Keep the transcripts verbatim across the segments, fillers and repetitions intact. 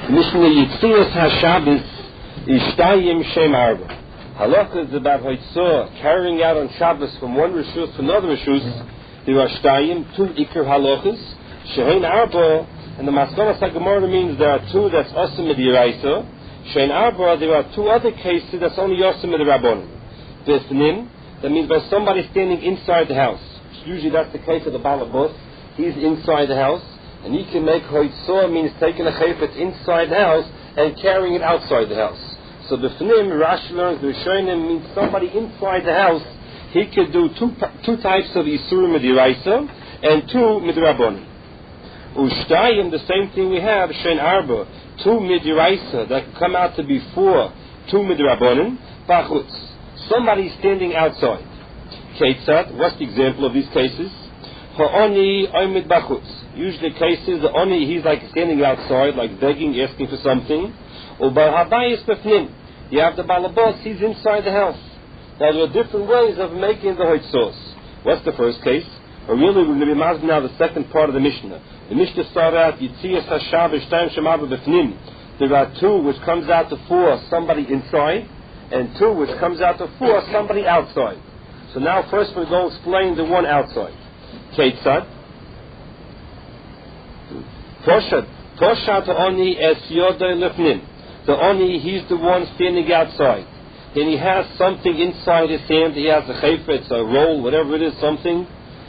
Mishnah Yitzias HaShabbos Ishtayim Shem Arba. Halakha is about Hoitzah, carrying out on Shabbos from one Rishus to another Rishus. There are Shtayim, two Iker Halachas, Shehein Arba, and the Maskanas HaGemara means there are two that's Osem Midiraisa. Shehein Arba, there are two other cases that's only Osem Midirabbanan. Besnim, that means by somebody standing inside the house. Usually that's the case of the Balabos. He's inside the house, and he can make Hoitzah, means taking a chayfetz inside the house and carrying it outside the house. So the Fnim, Rashi learns, the Rishonim means somebody inside the house, he could do two two types of Isurim Midiraisa and two Midrabanan. Ushtayim, the same thing we have, Shein Arba, two Midiraisa that can come out to be four, two Midrabanan, Bachutz. Somebody standing outside. Ketzat, what's the example of these cases? Ha'oni Oymid Bachutz. Usually cases, the Oni, he's like standing outside, like begging, asking for something. Or Habayis Befnim. You have the Balabos, he's inside the house. Now there are different ways of making the Hoitzos. What's the first case? Or really, we're going to be mazing now the second part of the Mishnah. The Mishnah started out, Yitzias HaShabbos Shtayim Shem Arba Befnim. There are two which comes out to four, somebody inside, and two which comes out to four, somebody outside. So now first we're going to explain the one outside. Ketzad. Poshat. Poshat Oni es Yodai Lefnim. The Oni, he's the one standing outside. And he has something inside his hand. He has a chayfetz, a roll, whatever it is, something.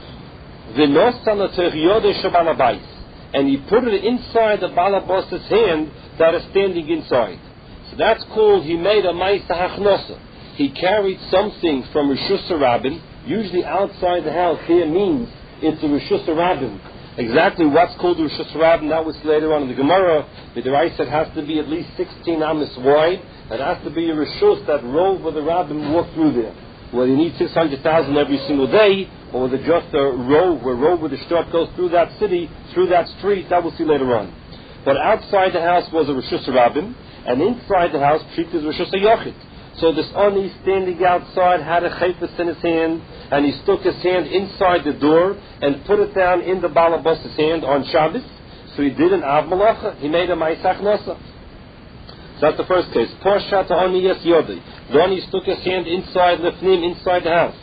And he put it inside the balabos's hand that is standing inside. So that's called, he made a ma'isa hachnosa. He carried something from Rishus Rabbin, usually outside the house. Here means it's a Rishus Rabbin. Exactly what's called Rishus Rabbin, that was later on in the Gemara. The Deraisa has to be at least sixteen amas wide. It has to be a Rishus that rolled with the Rabbin walk through there. Well, you need six hundred thousand every single day, or with just a row, where row with the shtot goes through that city, through that street, that we'll see later on. But outside the house was a Rishus Rabbin, and inside the house, Pshit is Rishus Yochid. So this Oni standing outside had a chayfetz in his hand, and he stuck his hand inside the door and put it down in the Balabos's hand on Shabbos. So he did an Av Malacha. He made a Ma'isach Nosa. So that's the first case. Poshat Oni Yes Yodi. The Oni stuck his hand inside Lefnim, inside the house.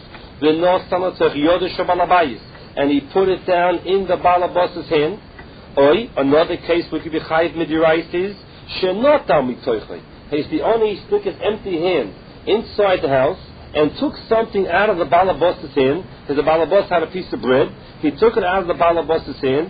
And he put it down in the Balabos's hand. Oi, another case we could be chayiv midirais is Shenotam Mitoichle. He's the Oni stuck his empty hand inside the house and took something out of the Balabos's hand. Because the Balabos had a piece of bread. He took it out of the Balabos's hand.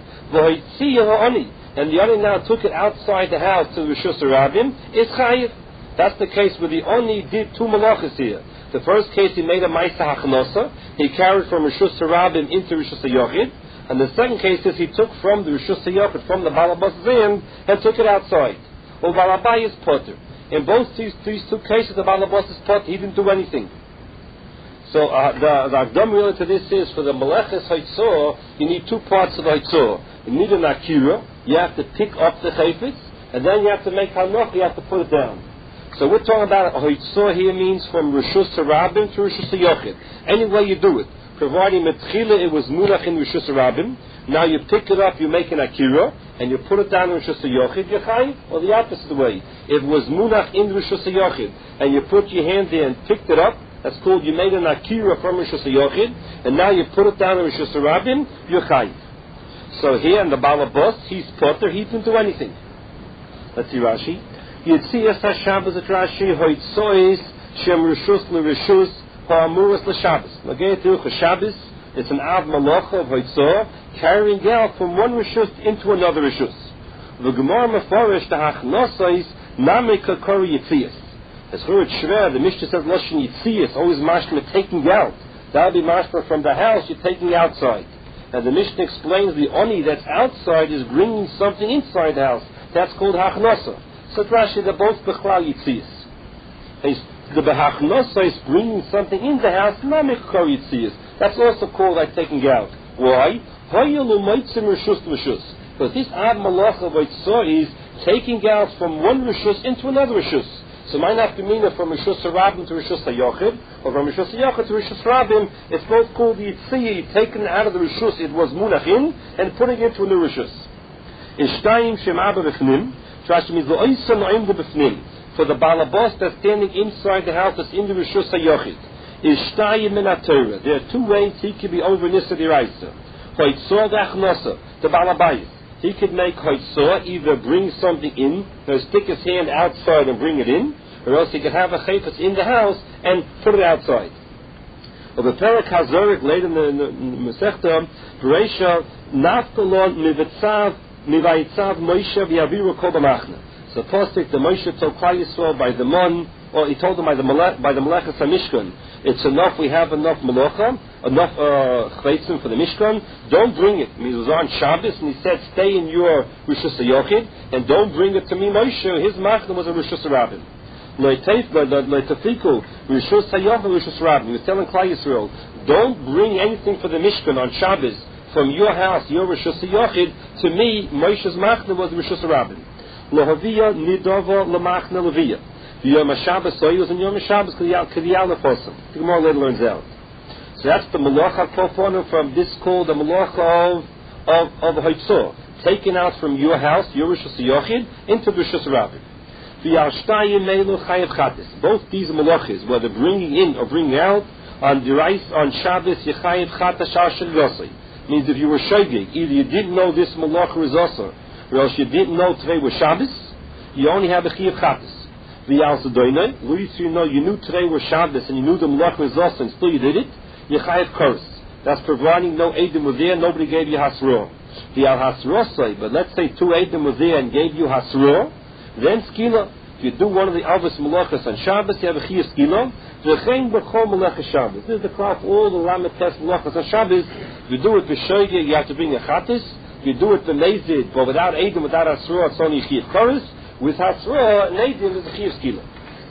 And the Oni now took it outside the house to the Rishus Rabbim. It's chayiv. That's the case where the Oni did two malachas here. The first case, he made a ma'isa hachnosa. He carried from Rishus Rabbim into Rishus Yochid. And the second case is he took from the Rishus Yochid, from the Balabos's hand, and took it outside. Well, Balabai is potter. In both these, these two cases, the Balabos is potter. He didn't do anything. So uh, the, the Agdam really to this is, for the Meleches Haitzor, you need two parts of Haitzor. You need an Akira. You have to pick up the Chayfetz, and then you have to make Hanoch, you have to put it down. So we're talking about Hoitzah here means from Rishus Rabbim to Rishus Yochid. Any way you do it, providing Metchila it was Munach in Rishus Rabbim, now you pick it up, you make an Akira, and you put it down in Rishus Yochid, Yechai, or the opposite way. It was Munach in Rishus Yochid, and you put your hand there and picked it up, that's called you made an Akira from Rishus Yochid, and now you put it down in Rishus Rabbim, Yechai. So here in the Balabos, he's potter, he didn't do anything. Let's see Rashi. Yitzias HaShabbos at Rashi, Hoitzois, Shem Rishus LeRishus, Ha'amuras LeShabbos. Nagei Tiruch HaShabbos, it's an Av Malacha of Hoitzah, carrying out from one Rishus into another Rishus. V'gemar Mefarish, the Hachnosois, Name Kakori Yitzias. As Churat Shver, the Mishnah says, Lashon Yitzias, always mashma taking out. That'll be mashma from the house, you're taking outside. And the Mishnah explains the Oni that's outside is bringing something inside the house. That's called Hachnosa. So Rashi, they're both Bechlau Yitzias. The Behachnosa is bringing something in the house, not Mechkar Yitzias. That's also called like taking out. Why? Because this Ad Malacha Vaitzah is taking out from one Rishus into another Rishus. So might not be mean from Rishus Rabbim to Rishus Yochid, or from Rishus Yochid to Rishus Rabbim. It's both called the Yitziyah, taken out of the Rishus it was Munach in, and putting it into a new Rishus. Ishtayim Shem Abba B'chnim, Rashi means Lo'isa No'im B'Bifnim. For the Balabos that's standing inside the house that's in the Rishus HaYochid. Is Shtayim Min HaTorah. There are two ways he could be over Nisa D'Iraisa. Hoitzor D'Achnosa. The Balabayis. He could make Hoitzor, either bring something in, or stick his hand outside and bring it in, or else he could have a chayfetz in the house and put it outside. Or the Perek HaZorik, later in the Masechta, Bereisha, Naftalon Mivitzav, Mivayitzav Moshe V'Yaviru Kol B'Machna. So Postik, the Moshe told Klal Yisrael by the Mon, or he told them by the Melech, by the Melechas HaMishkan, it's enough, we have enough Melocha, enough uh, chaytzim for the Mishkan, don't bring it. He was on Shabbos, and he said, stay in your Rishus HaYochid, and don't bring it to me, Moshe. His Machna was a Rishus HaRabim. Lo'itafiku, Rishus HaYochid, Rishus HaRabim. He was telling Klal Yisrael, don't bring anything for the Mishkan on Shabbos from your house, your Rishus HaYochid, to me, Moshe's Machna was the Rishus HaRabim. Lohaviyah nidova lemachna leviyah. Yom HaShabbos, so he was in Yom HaShabbos K'diyal Nefosim. The Gemara later learns out. So that's the Malacha Kofonim from this called the Malacha of of, of Hoitzor, taken out from your house, your Rishus HaYochid, into Rishus HaRabim. V'yashtayim meilu chayev chatis. Both these malachas, whether bringing in or bringing out, on Dirais, on Shabbos, yechayev chatas shashel yosei. Means if you were shogeg, either you didn't know this malacha is also, or else you didn't know today was Shabbos, you only have a chayev chatis. V'yalzadoinai, Louis, you know you knew today was Shabbos and you knew the malacha was also, and still you did it, yechayev kos. That's providing no Eidim was there, nobody gave you Hasro. The Al Hasrosai, but let's say two Eidim was there and gave you Hasro, then Skila. If you do one of the Avos Malachas on Shabbos, you have a Chiyah Skila. V'chein b'chol Malachas Shabbos. This is the class for all the Lamed Tes Malachas on Shabbos. If you do it B'shoige, you have to bring a Chatis. If you do it B'mezid, but without Eidim, without Hasro, it's only Chiyah Koris. With Hasro, an Eidim is a Chiyah Skila.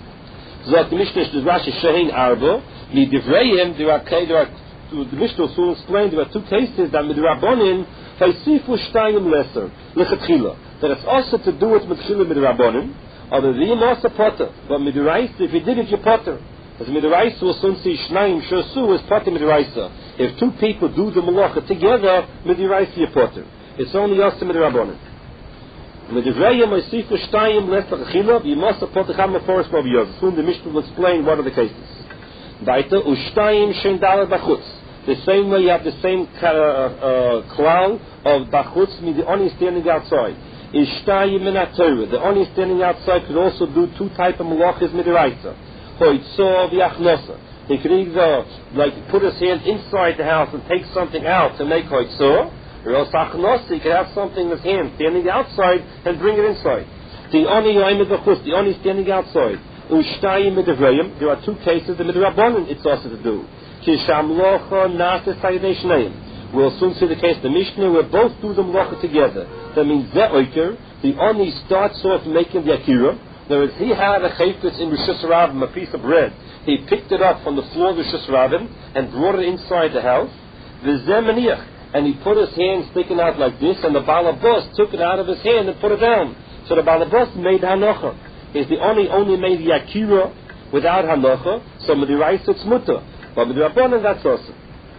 So the Mishnah is Rashi Shehin Arba. Li Divrayim, there are the Mishnah will soon explain there are two cases that midrabanan haysifu shtayim lesser lechatchila, that it's also to do with mitchila midrabanan, or the rim also potter, but midraisa if you did it you potter. As midraisa will soon see shnayim shosu is potter midraisa. If two people do the malacha together, midraisa you potter. It's only also midrabanan. Midrayim haysifu shtayim lesser lechatchila, you must potter chama forest of yours. Soon the Mishnah will explain what are the cases. Daita ushtayim shein dalad bachutz. The same way you have the same uh, uh, clown of bachutz, means the only standing outside. Ishtayim min haTorah. The only standing outside could also do two type of malachas midiraisa. Hoitzor v'achnosa. He could either like put his hand inside the house and take something out to make hoitzor, or else achnosa, he could have something in his hand standing outside and bring it inside. The only yoimid bachutz, the only standing outside. Ushtayim midrayim. There are two cases. The midrabanan it's also to do. Kishamlocha nasis hayidei. We'll soon see the case the Mishnah where both do the mlocha together. That means ze'oiker, the oni starts off making the akira. In other words, he had a chayfetz in Rishus HaRabim, a piece of bread. He picked it up from the floor of Rishus HaRabim and brought it inside the house. V'zemaniach, and he put his hand sticking out like this, and the balabos took it out of his hand and put it down. So the balabos made hanocha. He's the only only made the akira without hanocha. So midiraisa it's mutter. But with Rabbanan, that's also.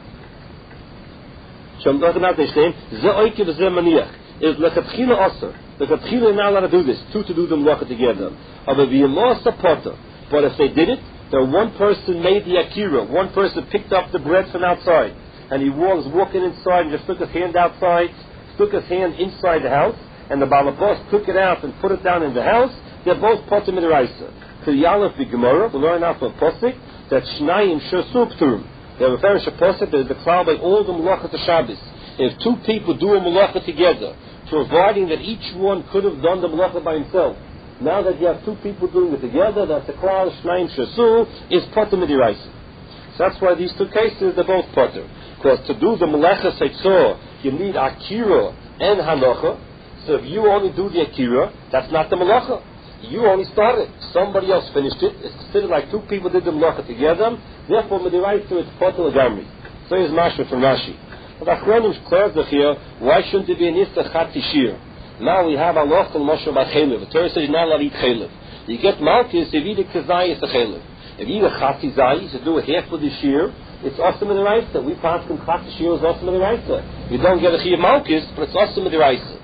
So I'm talking about this name. Ze'oike v'zemaniach. Is lechatchila also. Lechatchila are not allowed to do this. Two to do the malacha together. But if they did it, then one person made the akira. One person picked up the bread from outside. And he was walking inside and just took his hand outside, took his hand inside the house, and the balabos took it out and put it down in the house. They're both potter midiraisa. To Yalef v'Gemara, we learn out from Posik, that Shnayim Shosu P'turim. They have a very Shaposik that is the cloud by all the Malachas of Shabbos. If two people do a Malacha together, providing that each one could have done the Malacha by himself, now that you have two people doing it together, that the cloud Shnayim Shosu is Potter Midiraisa. So that's why these two cases, they're both Potter. Because to do the Malacha Seitzor, you need Akira and Hanocha. So if you only do the Akira, that's not the Malacha. You only started. Somebody else finished it. It's considered like two people did the malacha together. Therefore, midiraisa it's potel agami. So here's Mashma from Rashi. But Achronim clears the here. Why shouldn't it be an ista chatishir? Now we have halacha l'moshe about chaylev. The Torah says you're not allowed to eat chaylev. You get malchus if you eat a kazai, it's a chaylev. If you eat a chatizai, you do a half of the shear. It's also midiraisa. We pass from chatishir is also midiraisa. You don't get a chiyuv malchus, but it's also midiraisa.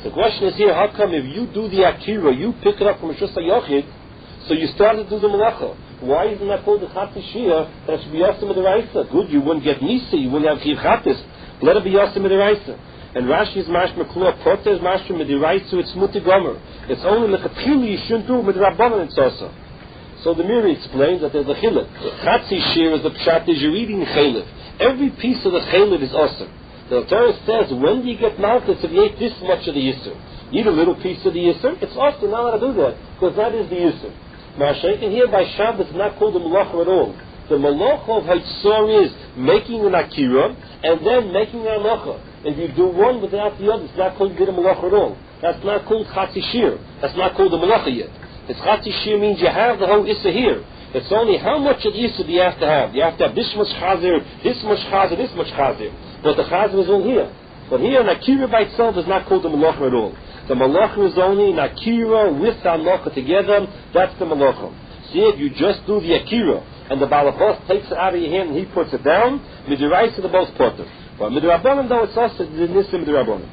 The question is here, how come if you do the Akira, you pick it up from a Shus HaYochid, so you started to do the Malacha? Why isn't that called the Chatzi Shir? That should be Yosem Midiraisa. Good, you wouldn't get Misa, you wouldn't have Chiv Chatis. Let it be Yosem Midiraisa. And Rashi is Mashma Klua, Proteh is Mashma Midiraisa, it's Muti Gomer. It's only Lechatchili you shouldn't do Midirabbanan it's also. So the Miri explains that there's a Chiluk. Chatzi Shir is the Pshat, is you're eating Chaylev. Every piece of the Chaylev is awesome. The Torah says, when do you get Malchus if you ate this much of the Yisur? You eat a little piece of the Yisur, it's awesome, not allowed to do that, because that is the Yisur. Now, Shaykh, here by Shabbos is not called the Malacha at all. The Malacha of Haitzor is making an Akira, and then making an Malacha. If you do one without the other, it's not called the Malacha at all. That's not called Chatzi Shir. That's not called the Malacha yet. It's Chatzi Shir means you have the whole Issa here. It's only how much of the Issa do you have to have. You have to have this much Chazir, this much Chazir, this much Chazir. But the Chazir is all here. But here, an Akira by itself is not called the Malacha at all. The Malacha is only an Akira with the Malacha together. That's the Malacha. See, if you just do the Akira, and the Balabas takes it out of your hand and he puts it down, Midirais to the most potter. But Midirabbanan, though, it's also the Nisim Midirabbanan.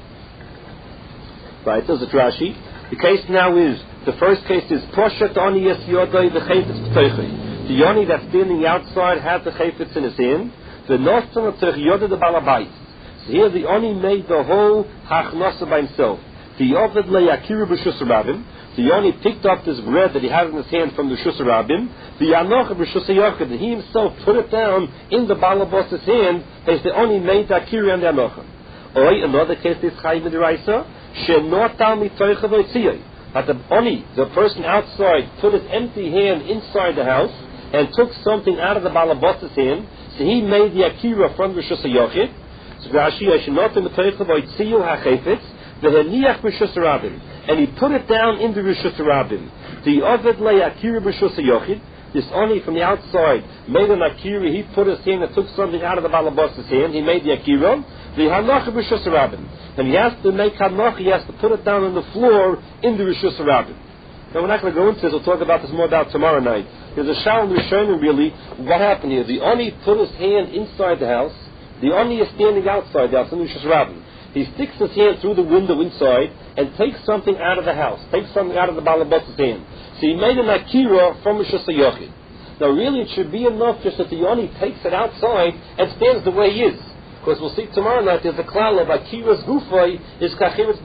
Right, there's a Rashi. The case now is, the first case is, Poshet Oni Yes Yodai the Chayfetz P'toichai. The Yoni that's standing outside has the Chayfetz in his hand. The Nostan Tzech Yodah the Balabais. So here the Oni made the whole Hachnosa by himself. The Ovid Le'yakiru B'Shus Rabbim. The Yoni picked up this bread that he had in his hand from the Shus Rabbim. The Anocha B'Shus HaYochid. He himself put it down in the Balabos's hand as the Oni made the Akira and the Anocha. Oi, another case is Chayim Midiraisa. She'notal Mitoicha V'Yitziyah. That the Oni, the person outside, put his empty hand inside the house and took something out of the Balabos's hand. So he made the Akira from the Shus HaYochid. So Rashi, She'notal Mitoicha V'Yitziyah HaChayfetz. V'Heniach B'Shus Rabbim. And he put it down in the Rishus Rabbim. The Ovid Le'Akira B'Shus HaYochid. This Oni from the outside made an Akira. He put his hand and took something out of the Balabos's hand. He made the Akira. The Hanacha B'Shus Rabbim. And he has to make Hanacha. He has to put it down on the floor in the Rishus Rabbim. Now we're not going to go into this. We'll talk about this more about tomorrow night. There's a Shalom Rishonim really. What happened here? The Oni put his hand inside the house. The Oni is standing outside the house in the Rishus Rabbim. He sticks his hand through the window inside and takes something out of the house, takes something out of the Balabos's hand. So he made an Akira from Rishus HaYochid. Now really it should be enough just that the Yoni takes it outside and stands the way he is. Because we'll see tomorrow night there's a klal of Akira's Gufay is Hanachas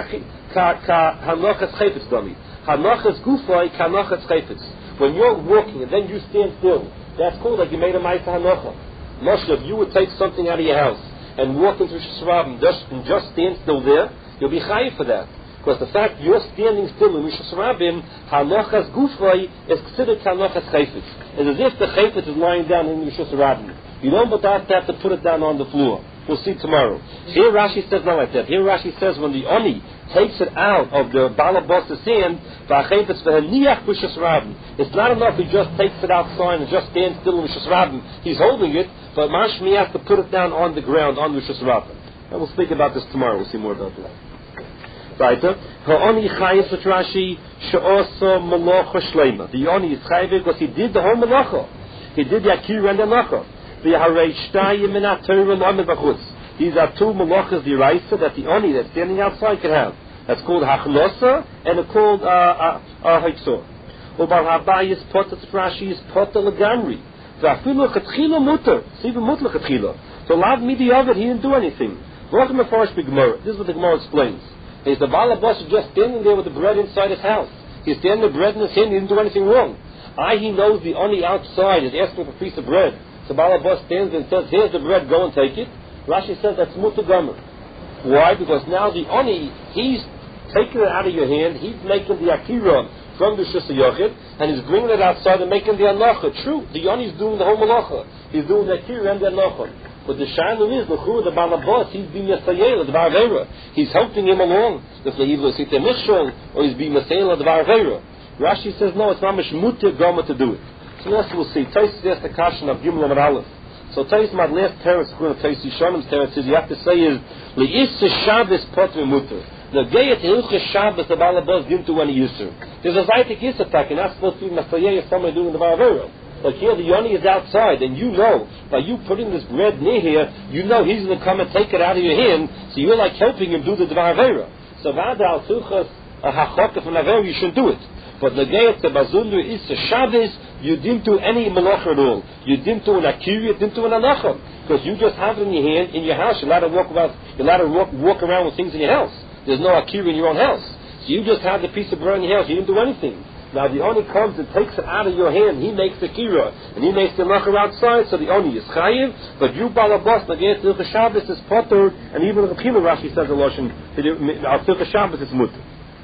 Chayfetz Dami. Hanachas Gufay Hanachas Chayfetz. When you're walking and then you stand still, that's called like you made a Ma'aseh Hanacha. Moshe, if you would take something out of your house and walk into Rishus Rabbim just, and just stand still there, you'll be chayiv for that. Because the fact you're standing still in Rishus Rabbim, Hanochas Gufay is considered Hanochas Chayfetz. It's as if the Chayfetz is lying down in Rishus Rabbim. You don't but have to put it down on the floor. We'll see tomorrow. Here Rashi says not like that. Here Rashi says when the Oni takes it out of the Balabos's hand, it's not enough he just takes it outside and just stands still in Rishus Rabbim. He's holding it, but Mashmi has to put it down on the ground, on Rishus Rabbim. And we'll speak about this tomorrow. We'll see more about that. Right. Ha'oni chayes with Rashi she'oso malacha shleima. The Oni is chayiv because he did the whole malacha. He did the Akira and the Malacha. These are two malachas diraisa that the Oni that's standing outside can have. That's called hachnosa and it's called haitzor. Ubal habayis potat Rashi is potat legamri. V'afilu chetchila muter. See the muter chetchila. So lav midi of it, he didn't do anything. This is what the Gemara explains. Is the balabas just standing there with the bread inside his house? He's standing the bread in his hand. He didn't do anything wrong. I he knows the Oni outside is asking for a piece of bread. So balabas stands and says, "Here's the bread. Go and take it." Rashi says that's muter gomer. Why? Because now the Oni, he's taking it out of your hand. He's making the Akira from the Shus HaYochid, and he's bringing it outside and making the Anocha. True, the Oni is doing the whole malacha. He's doing the Akira and the Anocha. But the Shalom is, the Chur, the Balabas, he's being Yasayel, the Varvera. He's helping him along. The Flehiv Sita Mishol, or he's being Yasayel, the Varvera. Rashi says, no, it's not muter gomer to do it. So next we'll see. Tais is the Kashan of Gimel and Aleph. So Tais, my last teretz, according to Tais Yishonim's teretz, is you have to say is, Le'is Shabbos potre muter. The Gayat Hilchah Shabbos, the Balabas didn't do any Yisur. There's a Zaytik Yisatak, and that's supposed to be Masayeh if somebody doing the Varvera. But here the Yoni is outside, and you know, by you putting this bread near here, you know he's going to come and take it out of your hand, so you're like helping him do the Dvar Avera. So So Vada al Suchas a Hachokah from Avera, you shouldn't do it. But Negayat to Bazundu is to Shabbos, you didn't do any Malacha at all. You didn't do an Akira, you didn't do an Anacha. Because you just have it in your hand, in your house, you're allowed to walk about, you're allowed to walk, walk around with things in your house. There's no Akira in your own house. So you just have the piece of bread in your house, you didn't do anything. Now the Oni comes and takes it out of your hand, he makes the Kira, and he makes the Anacha outside, so the Oni is Chayiv, but you Balabas, Negayat to Shabbos is Potter, and even the Pila Rashi says the Lashon, Al Tilka Shabbos is Mutter.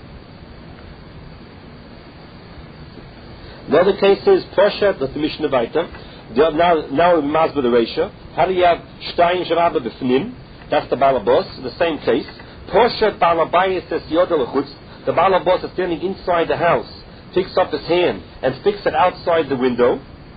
Another case is Poshet, that's the Mishnah Vaita. Now, now in Masba the Reisha. How do you have Shtayim Sharabah B'fnim? That's the Balabos, the same case. Poshet Balabayis says Yodel Chutz. The Balabos is standing inside the house, picks up his hand and sticks it outside the window.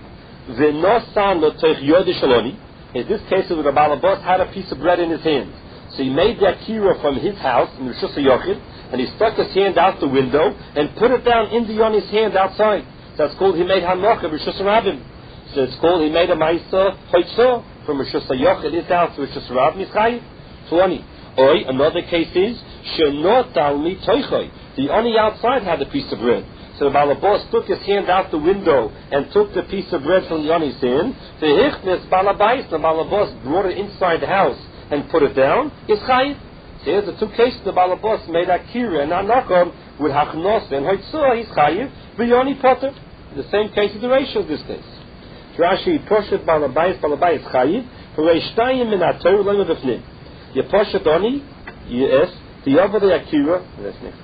V'nosan L'toich Yodel Shaloni. In this case, the Balabos had a piece of bread in his hand. So he made the Akira from his house in Rishus HaYochid, and he stuck his hand out the window and put it down in the Yoni's hand outside. That's called he made Hanocha Rishus Rabim. So it's called he made a Ma'isa Hoitzah from Rishus HaYochid is down to Rishus Rabim Yischayiv. twenty. Oi, another case is Shenot Al Mi Toichoi. The Oni outside had a piece of bread. So the Balabos took his hand out the window and took the piece of bread from the Oni's hand. The Hichnes Balabais, the Balabos brought it inside the house and put it down. Yischayiv. So here's the two cases. The Balabos made Akira and Anachom with Hachnos and Hoitzah Yischayiv. V'Yoni Potter. The same case is the ratio of this case. Rashi poshet Balabais Balabais Chayiv for Reishtayim min Ator Lema B'fnim. You poshet Oni, yes, the Yavah Akira. That's next.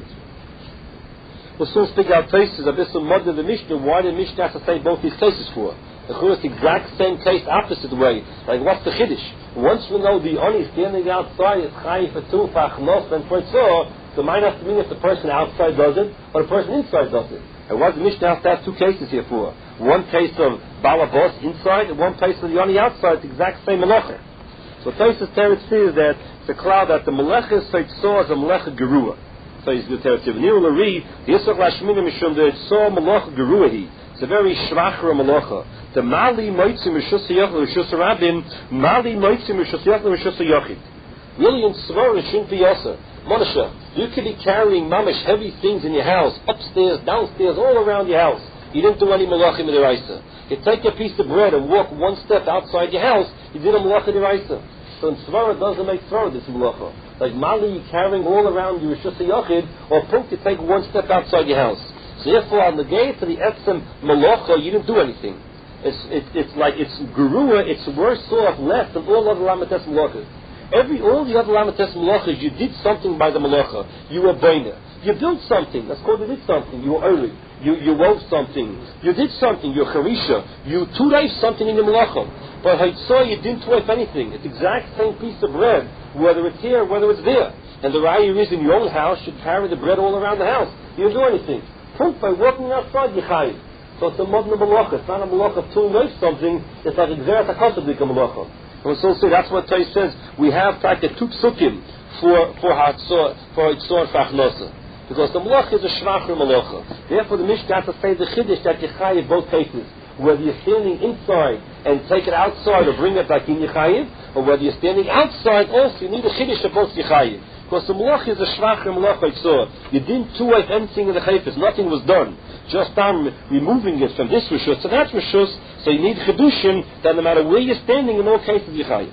We'll soon speak out places of this mod of the Mishnah. Why did Mishnah have to say both these cases for? The Churus the exact same case, opposite way. Like what's the Chiddush? Once we know the Oni standing outside is Chayiv for two Fachnos and Poitzah, so might have to mean if the person outside does it or the person inside does it. And what the Mishnah has to have two cases here for? One case of Balabos inside and one case of the Yoni outside, the exact same Melecha. So Tosis Teretz says that it's a cloud that the Melecha Seitzah is a Melecha Gerua. So he's the Teretz. Nir Lari, the Yisach Lashmina Mishum, the Seitzah Melecha Gerua he. It's a very Shvachra Melecha. The Mali Moitzim Rishus HaYochid Rishus HaRabim, Mali Moitzim Rishus HaYochid Rishus HaYochid. Really in Svor it shouldn't be Yosa. Monisha, you could be carrying mamish heavy things in your house, upstairs, downstairs, all around your house. You didn't do any malachim d'oraisa. You take a piece of bread and walk one step outside your house, you did a malacha d'oraisa. So in Svara it doesn't make Svara this malacha. Like Mali, you carrying all around you, Rishus HaYochid, or Punk, you take one step outside your house. So therefore, on the gate to the Etzem malacha, you didn't do anything. It's, it, it's like, it's Gurua, it's worse off less than all other Lamates malachas. Every, all the other Lamates malachas, you did something by the malacha. You were boiner. You built something. That's called you did something. You were early. You, you wove something. You did something. You're charisha. You two-diced something in the malacha. But Haitzah, you didn't wipe anything. It's the exact same piece of bread, whether it's here, whether it's there. And the raya is in your own house, should carry the bread all around the house. You didn't do anything. Proof by walking outside, you chayiv. So it's a modern malacha. It's not a malacha of two-wipe something. It's like exert akasabdik a malacha. And so say that's what Tais says. We have like a two psukim for for Hatzor for Hitzor Fachnosa. Because the malacha is a shvachar malacha. Therefore the Mishnah has to say the chiddush that you chayiv both cases. Whether you're standing inside and take it outside or bring it back in Yechayiv, or whether you're standing outside also, you need a chiddush of both Yechayiv. Because the malach is a shvach malach I saw. You didn't two-wipe anything in the chayfis. Nothing was done. Just I'm removing it from this rishus to that rishus, so you need chedushin that no matter where you're standing, in all cases Yechayiv.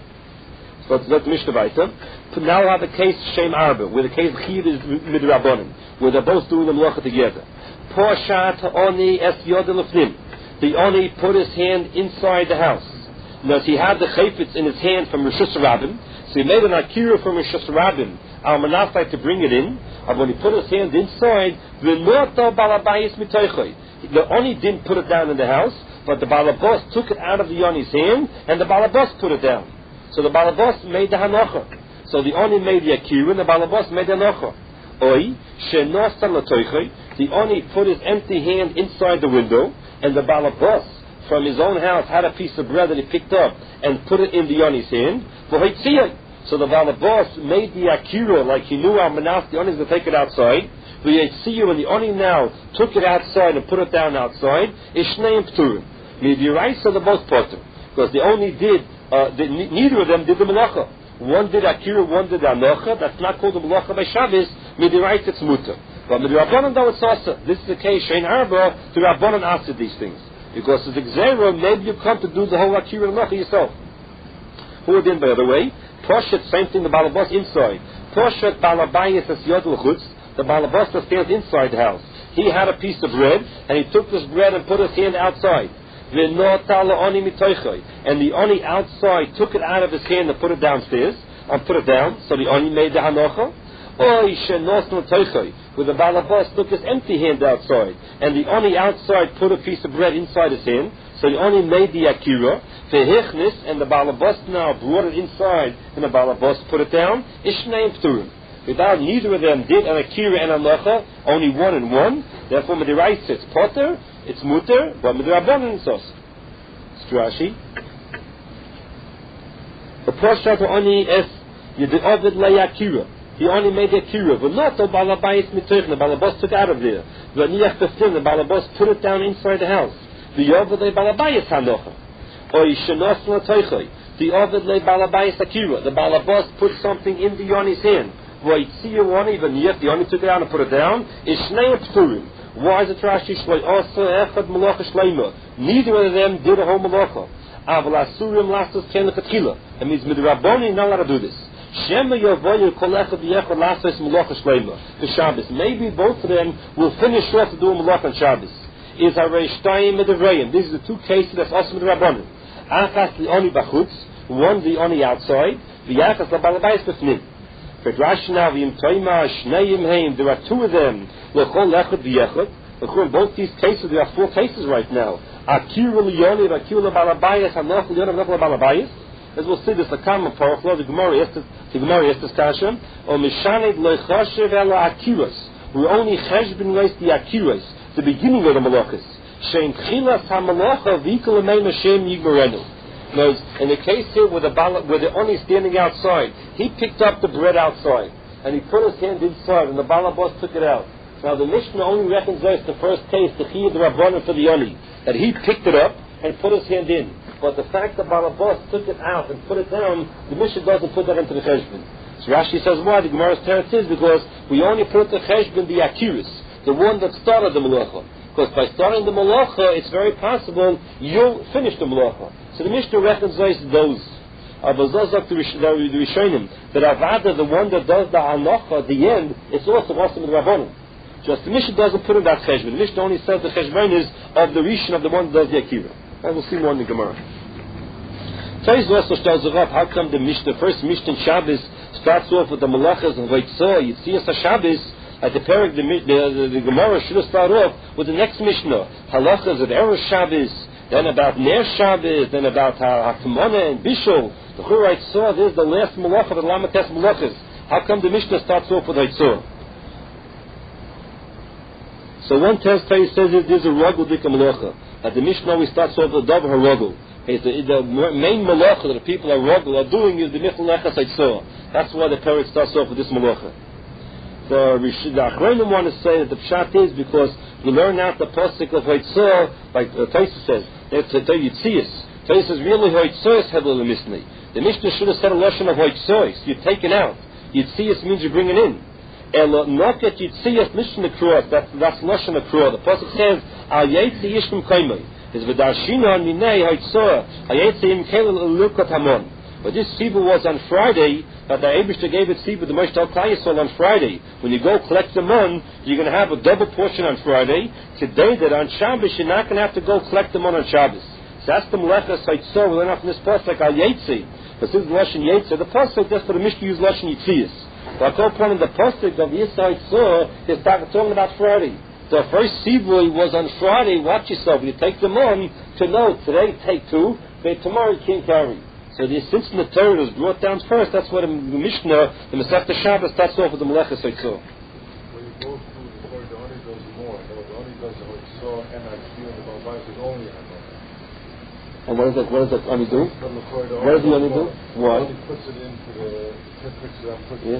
So that's Mishnah Vaita. Now we have a case Shem Arba, where the case Chiyuv is midrabanan, where they're both doing the malacha together. Poshat Oni es Yodel Lefnim. The Oni put his hand inside the house. Now, he had the chayfetz in his hand from Rishus Rabim, so he made an akira from Rishus Rabim, al manasai to bring it in, and when he put his hand inside, v'noto balabayis mitoichoi. The Oni didn't put it down in the house, but the balabos took it out of the Oni's hand, and the balabos put it down. So the balabos made the hanocha. So the Oni made the akira, and the balabos made the hanocha. Oi, shenosan l'toichoi. The Oni put his empty hand inside the window, and the balabos from his own house had a piece of bread that he picked up and put it in the Yoni's hand. So the balabos made the akira like he knew our manas, the Oni was going to take it outside. V'yetziyu, when the Oni now took it outside and put it down outside, Ishneim Pturim. Midiraisa the both potter. Because the Oni did, uh, the, neither of them did the malacha. One did akira, one did anocha. That's not called the malacha by Shabbos, midiraisa it's mutter. But midirabanan though it's asa. This is the case, shein arba, the rabbanan asa these things. Because as a gzera, maybe you come to do the whole akira and yourself. Who then, by the way, Poshet, same thing, the balabas inside. Poshet balabayis as yod l'chutz, the balabas that stands inside the house. He had a piece of bread, and he took this bread and put his hand outside. And the oni outside took it out of his hand and put it downstairs, and put it down, so the oni made the hanocha. Where the balabas took his empty hand outside, and the oni outside put a piece of bread inside his hand, so the oni made the akira. And the balabas now brought it inside, and the balabas put it down. Ishneim pturim. Without neither of them did an akira and a hanocha, only one and one. Therefore, midiraisa it's potter, it's mutter, but midirabanan it's os. It's Rashi. The poshat oni es yediovid layakira. He only made the akira, but not the balabais mitoich. The balabas took out of there. The niach tefilin, the balabas put it down inside the house. The yovad le balabais hanocha. Or yishenos l'toichoi. The yovad le balabais akira. The balabas put something in the yoni's hand. Why see you one even yet the only took it out and put it down is shnei pturim. Why is it Rashi shloi also echad malacha shleima? Neither of them did a whole malacha. Aval asurim lastos ken lechatchila. That means midraboni not allowed to do this. Shema yavoyu kol echad yechad lastos malacha shleima. The Shabbos. Maybe both of them will finish off to do a malacha on Shabbos. Is harei shtayim midrayim. These are the two cases that's also midrabanim. Achas the oni bachutz, one the oni outside. The achas the balabais b'fnim. There are two of them. In both these cases, there are four cases right now. As we'll see, this is a common parallel. The Gemara is the Gemara is discussion. Or mishaned loichashev ela akiras. We only cheshbin leis the akiras, the beginning of the malachas. Shein chilas hamalacha v'ikol amein Hashem yigmarenu. In the case here where the where the oni standing outside, he picked up the bread outside and he put his hand inside, and the balabas took it out. Now the Mishnah only reconciles the first case, the chiyuv the rabbanon for the oni, that he picked it up and put his hand in. But the fact that balabas took it out and put it down, the Mishnah doesn't put that into the cheshbon. So Rashi says why the Gemara's teretz is because we only put the cheshbon the akiris, the one that started the malacha. Because by starting the malacha, it's very possible you'll finish the malacha. So the Mishnah reconciles those. Abazazak the Rishonim, that Avada, the one that does the hanocha at the end, it's also awesome in the Rabbanim. Just the Mishnah doesn't put in that cheshbon. The Mishnah only says the cheshbon is of the Rishon of the one that does the akira. And we'll see more in the Gemara. Today's also tells us how come the Mishnah, the first Mishnah in Shabbos starts off with the malachas and vaytzah, Yitzias HaShabbos. At the parak, the, the, the, the Gemara should have started off with the next Mishnah, halachas of Erev Shabbos, then about Ner Shabbos, then about Hakimona and Bishul. The Churite saw this is the last malacha of the Lamates malachas. How come the Mishnah starts off with Haitzah? So one test says that there's a ragul dika malacha. That the Mishnah always starts off with davar haragul. The, the main malacha that the people are ragul are doing is the Michalechas Haitzah. That's why the parak starts off with this malacha. The Achronim want to say that the pshat is because we learn out the pasuk of Haitzah, like the Taisa says, that's the Yitzias. Taisa says really Haitzah hebel lemisnei. The Mishnah should have said a lesson of Haitzah. You're taken out. Yitzias means you're bringing in. Elo not that Yitzias mission across. That's that's lesson across. The pasuk says Al Yitzi Yishkum Kaimei. Is v'darshina minei Haitzah. Al Yitzi Im Kelel Lukot Hamon. But this Sibur was on Friday, that the Eibishter gave it Sibur, the Moshe Klal on Friday. When you go collect the mon, you're going to have a double portion on Friday. Today, that on Shabbos, you're not going to have to go collect the mon on Shabbos. So that's the Melechas Haitzah. We learn off from this pasuk Al Yetzi. But since Lashon Yetzi, the pasuk that's for the Mishnah use Lashon Yitzias. But I told one of the pasuk of Yisrael Haitzah is talking about Friday. The first Sibur was on Friday. Watch yourself. You take the mon to know today take two, but tomorrow you can't carry. So the since the Torah was brought down first, that's what the Mishnah, the Masechta Shabbos, starts off with the Melechas Haitzah. When you go through the Torah, the only does more. The only does the Haitzah and Haitzah, and the Balbais is only Haitzah. And what does that, what does that only do? What does the only do? Why? He puts it into the, puts it up, puts it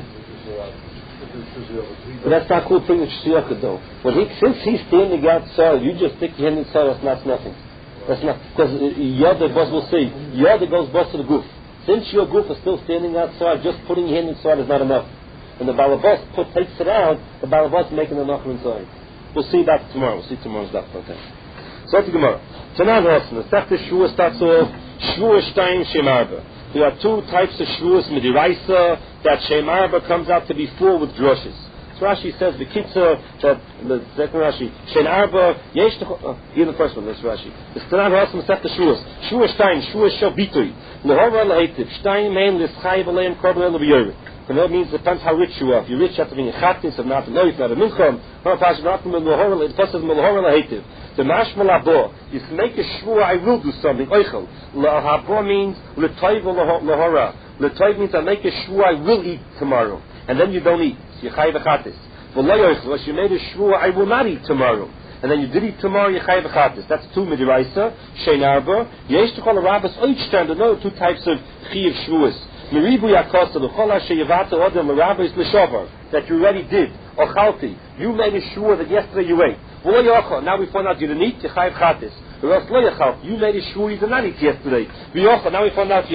into But that's not a cool thing that Shia could do. When he, since he's standing outside, you just stick your hand inside, that's not nothing. That's not, because Yoda boss will say, Yoda goes boss to the goof. Since your goof is still standing outside, just putting your hand inside is not enough. and the balabos put takes it out, the balabos making the nachar inside. We'll see that tomorrow. We'll see tomorrow's daf. Okay. So to Gemara. Tanan Hosen. The second shvua starts off shvua shtein shem arba. There are two types of shvuas midiraisa that shem arba comes out to be full with drushes. So Rashi says the kitzer that the second Rashi shem arba yesh to uh, even the first one. That's Rashi. The Tanan Hosen set the shvuas shvua shtein shvua shel bitui lehora lehetiv shtein main l'schayv aleim korban lebiyorim. And that means it depends how rich you are. If you're rich, you have to be in chatin, so not to know if you're not a mincham. The mashmal abo, you make a shvua, I will do something. Oichel. Lahabo means l'toiv lahora. L'toiv means I make a shvua, I will eat tomorrow. And then you don't eat. So you chay v'chatis. V'lo you made a shvua, I will not eat tomorrow. And then you did eat tomorrow, you chay v'chatis. That's two midiraisa, shein arba. Yesh to call a rabbis oichstand, another two types of chiv shvuas. That you already did, or chalti. You made a shvua that yesterday you ate. Now we find out you didn't eat, you made a shvua you did not eat yesterday. Now we find out you